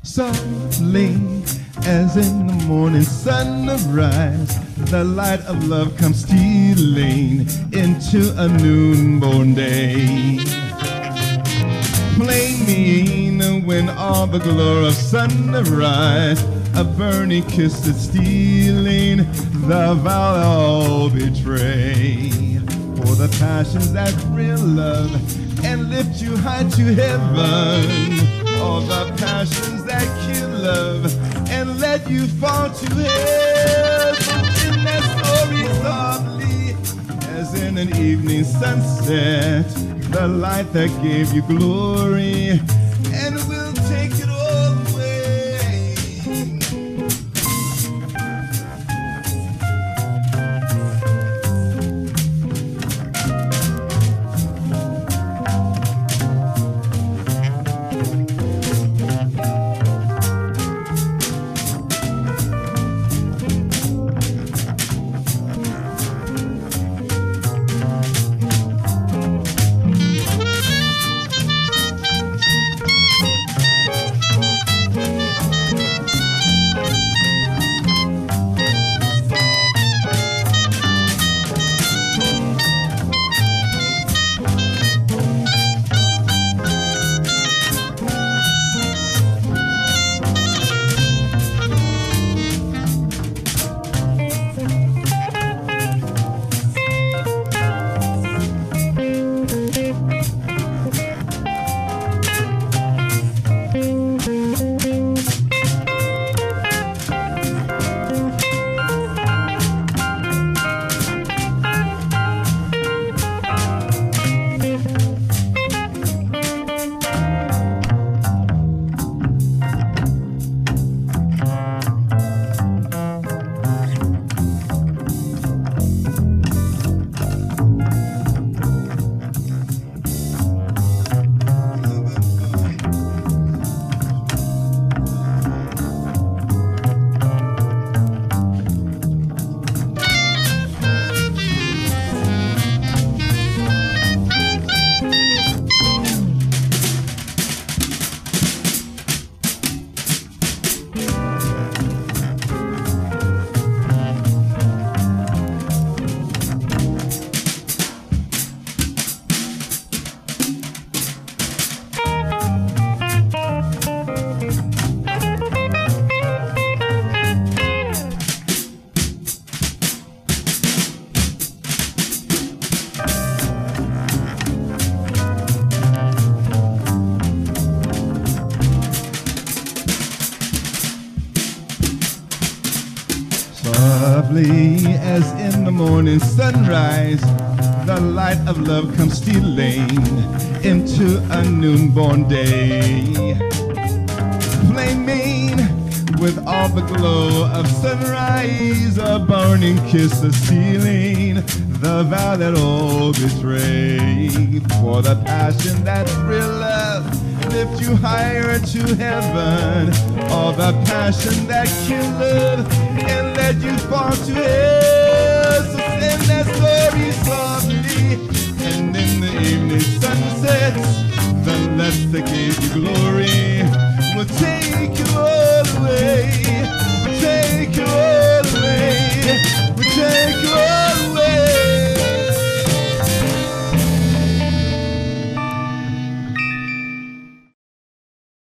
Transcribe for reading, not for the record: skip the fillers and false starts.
Softly as in the morning sunrise, the light of love comes stealing into a noonborn day. Flaming when all the glow of sunrise, a burning kiss is stealing, the vow all betray. For the passions that thrill love and lift you high to heaven, all the passions that kill love and let you fall to hell. In that story softly, as in an evening sunset, the light that gave you glory, and we'll take it all away. Softly as in the morning sunrise, the light of love comes stealing into a noonborn day. Flaming with all the glow of sunrise, a burning kiss is stealing, the vow that all betray. For the passion that thrill love, lift you higher to heaven, all the passion that kill love and let you fall to hell. So send that story softly, and in the evening sunset, the lights that gave you glory,